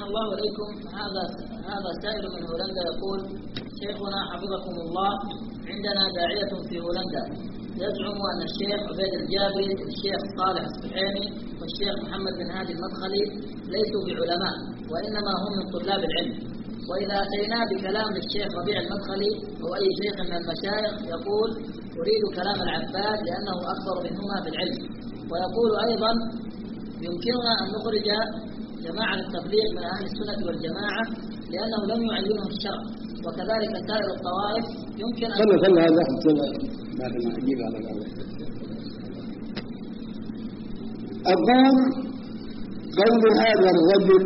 الله إليكم. هذا سائل من هولندا يقول: شيخنا حفظكم الله، عندنا داعية في هولندا يزعم أن الشيخ عبيد الجابري، الشيخ صالح السحيمي، والشيخ محمد بن هادي المدخلي ليسوا بعلماء، وإنما هم من طلاب العلم. وإذا أتينا بكلام للشيخ ربيع المدخلي أو أي شيخ من المشايخ يقول: أريد كلام العباد لأنه أكبر منهما في العلم. ويقول أيضا: يمكننا أن نخرج جماعة التبليغ من أهل السنة والجماعة لأنه لم يعلمهم الشرع، وكذلك سائر الطوائف يمكن أن خلوا هذا بعد ما أجيب على الأول. أقول قول هذا الرجل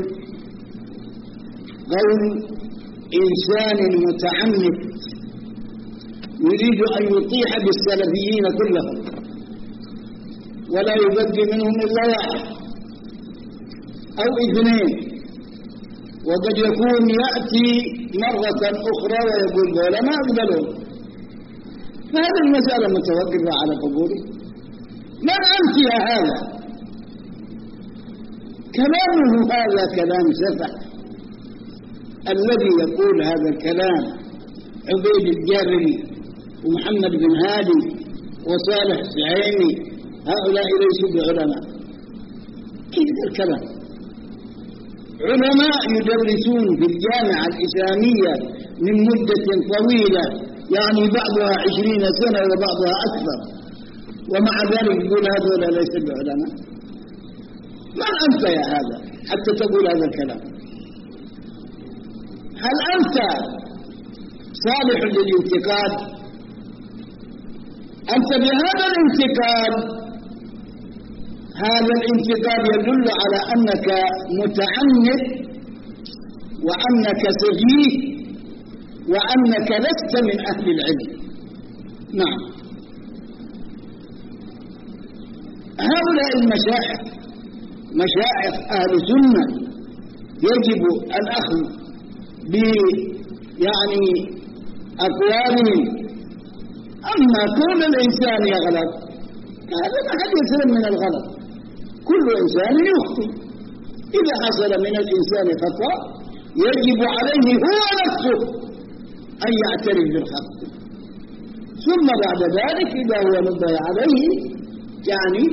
قول إنسان متعنت يريد أن يطيح بالسلفيين كلهم ولا يبدي منهم إلا واحد أو اثنين، وقد يكون يأتي مرة أخرى ويقول دولة ما أقبلهم. فهذه المسألة متوقفة على قبوله. من أنت يا هذا؟ كلامه هذا كلام سفح. الذي يقول هذا الكلام عبيد الجابري ومحمد بن هادي وصالح السحيمي، هؤلاء ليسوا بعلماء. كيف الكلام؟ علماء يدرسون في الجامعة الإسلامية من مدة طويلة، يعني بعضها 20 سنة وبعضها أكثر، ومع ذلك يقول هذول ليسوا بعلماء. من أنت يا هذا حتى تقول هذا الكلام؟ هل أنت صالح للانتقاد؟ أنت بهذا الانتقاد، هذا الانتقاد يدل على أنك متعنت وأنك سفيه وأنك لست من أهل العلم. نعم، هؤلاء المشايخ مشايخ أهل السنة يجب الأخذ يعني أقوالهم. أما كون الإنسان يغلط هذا ما حد يسلم من الغلط، كل إنسان يخطئ. إذا حصل من الإنسان خطأ يجب عليه هو نفسه أن يعترف بالخطأ، ثم بعد ذلك إذا هو نبه عليه يعني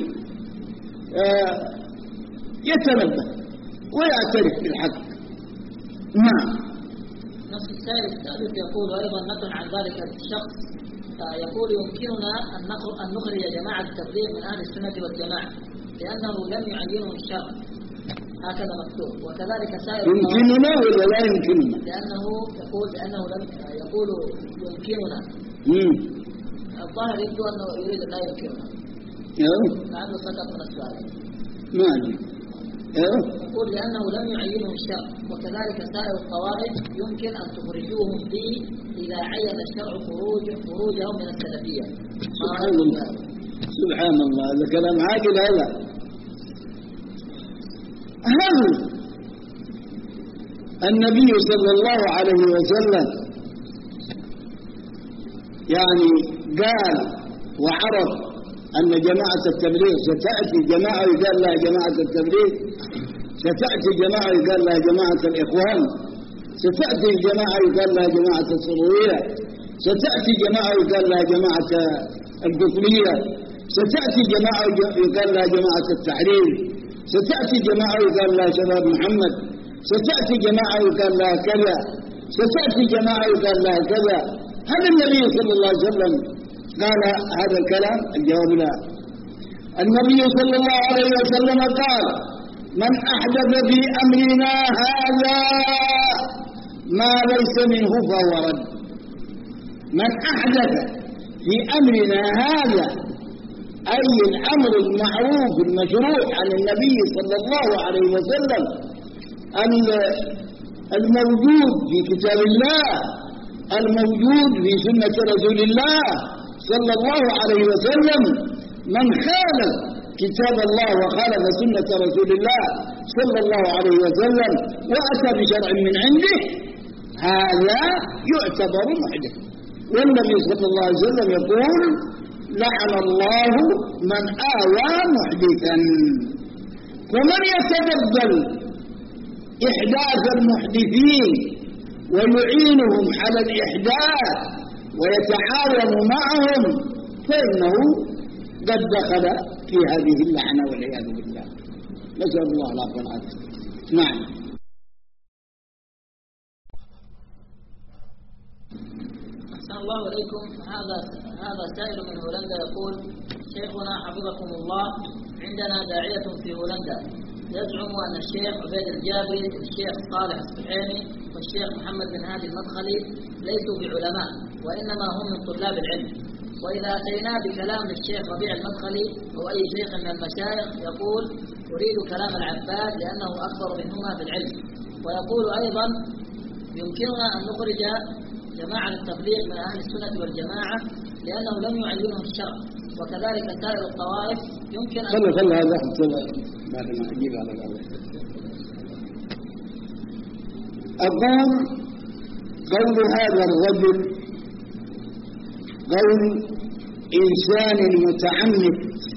يتنبه ويعترف بالحق. نعم. نفس السائل الثالث يقول أيضا نقل عن ذلك الشخص، يقول: يمكننا أن نخرج جماعة التبليغ من أهل السنة والجماعة لأنه لم يعينهم الشرع، هكذا مكتوب. وكذلك سائر يمكننا ولا لا يمكننا؟ لأنه لم يقول يمكننا. الظاهر يبدو أنه يريد أن لا يمكننا. لعله سقط من السؤال. ما أدري. يقول لأنه لم يعينهم الشرع، وكذلك سائر الطوائف يمكن أن تخرجوهم فيه إذا عين الشرع خروجهم من السلفية. سبحان الله، هذا كلام عاقل. هل النبي صلى الله عليه وسلم يعني قال وعرف أن جماعة التبليغ ستأتي جماعة يقال لها جماعة التبليغ، ستأتي جماعة يقال لها جماعة الإخوان، ستأتي جماعة يقال لها جماعة الصلوية، ستأتي جماعة يقال لها جماعة القطبية، ستأتي جماعة يقال لها جماعة التحرير، ستأتي جماعة يقال لها شباب محمد، ستأتي جماعة يقال لها كذا، ستأتي جماعة يقال لها كذا. هل النبي صلى الله عليه وسلم قال هذا الكلام؟ الجواب لا. النبي صلى الله عليه وسلم قال: من أحدث في أمرنا هذا ما ليس منه فهو رد. من أحدث في أمرنا هذا أي الأمر المعروف المشروع عن النبي صلى الله عليه وسلم الموجود في كتاب الله، الموجود في سنة رسول الله صلى الله عليه وسلم. من خالف كتاب الله وخالف سنة رسول الله صلى الله عليه وسلم وأتى بشرع من عنده هذا يعتبر محدث. والنبي صلى الله عليه وسلم يقول: لعن الله من آوى محدثا. ومن يتبدل إحداث المحدثين ويعينهم على الإحداث ويتعاون معهم فإنه قد دخل في هذه اللعنة والعياذ بالله. نسأل الله العافية والعافية. نعم. أحسن الله إليكم. هذا سائل من هولندا يقول: شيخنا حفظكم الله، عندنا داعية في هولندا يزعم أن الشيخ عبيد الجابري، الشيخ صالح السبحاني والشيخ محمد بن هادي المدخلي ليسوا بعلماء وإنما هم من طلاب العلم، وإذا أتينا بكلام الشيخ ربيع المدخلي أو أي شيخ من المشايخ يقول: أريد كلام العباد لأنه أكبر منهما في العلم. ويقول أيضا: يمكننا أن نخرج جماعة التبليغ من أهل السنة والجماعة لأنه لم يعينه الشرع، وكذلك سائر الطوائف يمكن أن خلوا هذا بعد ما أجيب على الأول. أقول قول هذا الرجل قول إنسان متعمد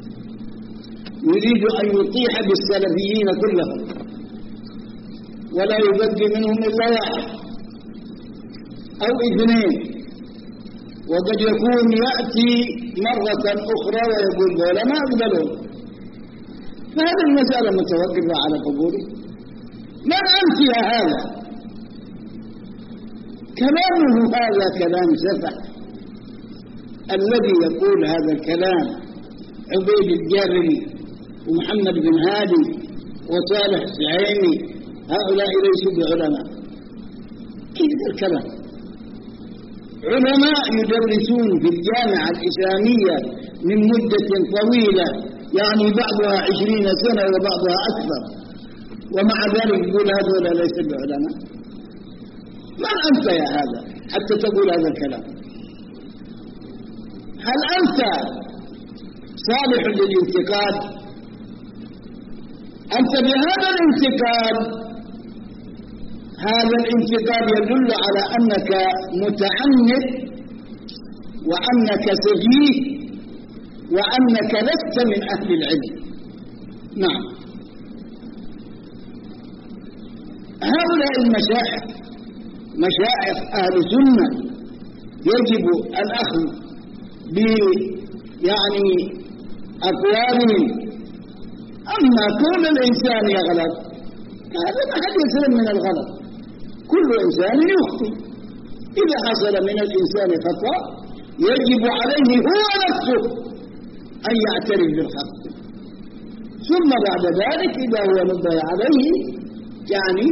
يريد أن يطيح بالسلفيين كلهم ولا يبدي منهم إلا واحد أو اثنين، وقد يكون يأتي مرة أخرى ويقول ولا ما أقبلهم. فهذه المسألة متوقفة على قبوله. من أنت يا هذا؟ كلامه هذا كلام سفح. الذي يقول هذا الكلام عبيد الجابري ومحمد بن هادي وصالح السعيمي، هؤلاء ليسوا بعلماء. كيف الكلام؟ علماء يدرسون في الجامعة الإسلامية من مدة طويلة، يعني بعضها 20 سنة وبعضها أكثر، ومع ذلك يقول هذول ليسوا بعلماء. من أنت يا هذا حتى تقول هذا الكلام؟ هل أنت صالح للانتقاد؟ أنت بهذا الانتقاد، هذا الانتقاد يدل على أنك متعمد وأنك سفيه وأنك لست من أهل العلم. نعم. هؤلاء المشايخ مشايخ أهل السنة يجب الأخذ يعني أقوالهم. أما كل الإنسان يغلط هذا ما حد يسلم من الغلط، كل إنسان يخطئ. إذا حصل من الإنسان خطأ يجب عليه هو نفسه أن يعترف بالخطأ، ثم بعد ذلك إذا هو نبه عليه يعني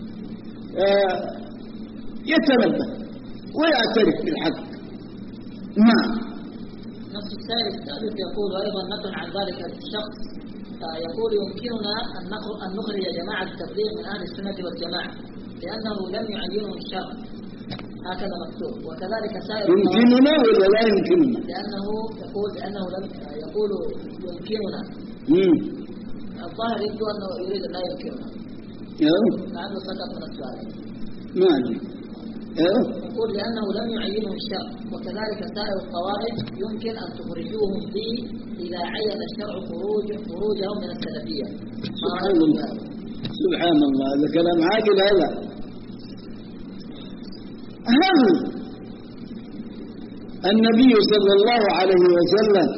يتنبه ويعترف بالحق. نعم. نفس السائل الثالث يقول أيضا نقل عن ذلك الشخص يقول: يمكننا أن نخرج جماعة التبليغ من أهل السنة والجماعة لأنه لم يعينه الشرع، هكذا مكتوب. وكذلك سائر يمكننا ولا لا يمكننا؟ لأنه لم يقول يمكننا. الظاهر يبدو أنه يريد أن لا يمكننا. لعله سقط من السؤال. ما أدري. يقول لأنه لم يعينه الشرع، وكذلك سائر الطوائف يمكن أن تخرجوهم به إذا عين الشرع خروجهم من السلفية. سبحان الله سبحان الله، هذا كلام عاقل. هل النبي صلى الله عليه وسلم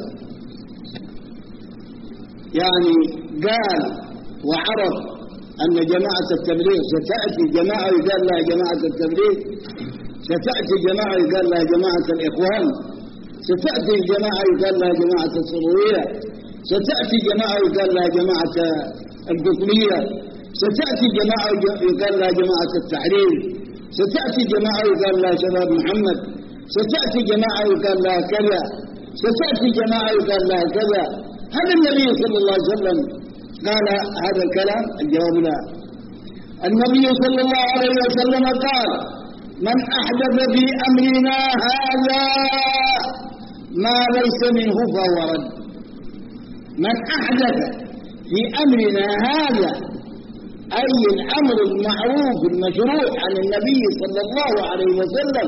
يعني قال وعرف أن جماعة التبليغ ستأتي جماعة يقال لها جماعة التبليغ، ستأتي جماعة يقال لها جماعة الإخوان، ستأتي جماعة يقال لها جماعة الصلوية، ستأتي جماعة يقال لها جماعة القطبية، ستأتي جماعة يقال لها جماعة التحرير، ستأتي جماعة يقال لها شباب محمد، ستأتي جماعة يقال لها كذا، ستأتي جماعة يقال لها كذا. هل النبي صلى الله عليه وسلم قال هذا الكلام؟ الجواب لا. النبي صلى الله عليه وسلم قال: من أحدث في أمرنا هذا ما ليس منه فهو رد. من أحدث في أمرنا هذا أي الأمر المعروف المشروع عن النبي صلى الله عليه وسلم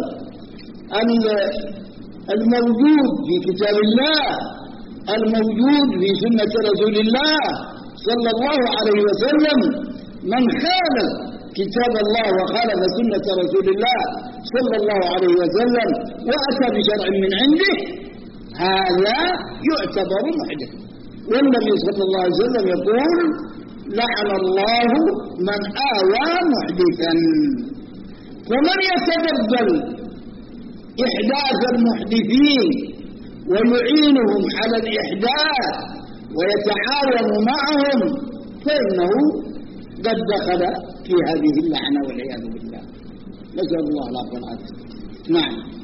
الموجود في كتاب الله، الموجود في سنة رسول الله صلى الله عليه وسلم، من خالف كتاب الله وخالف سنة رسول الله صلى الله عليه وسلم وأتى بشرع من عنده هذا يعتبر محدث. والنبي صلى الله عليه وسلم يقول لعن الله من آوى محدثا. فمن يتقبل إحداث المحدثين ويعينهم على الإحداث ويتعاون معهم فإنه قد دخل في هذه اللعنة والعياذ بالله. نسأل الله العافية. نعم.